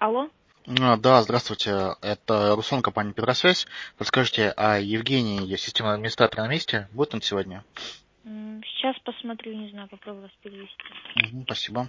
Алло? Да, здравствуйте. Это Руслан, компания «Петросвязь». Подскажите, а Евгений, системный администратор, на месте? Будет он сегодня? Сейчас посмотрю, не знаю, попробую вас перевести. Спасибо.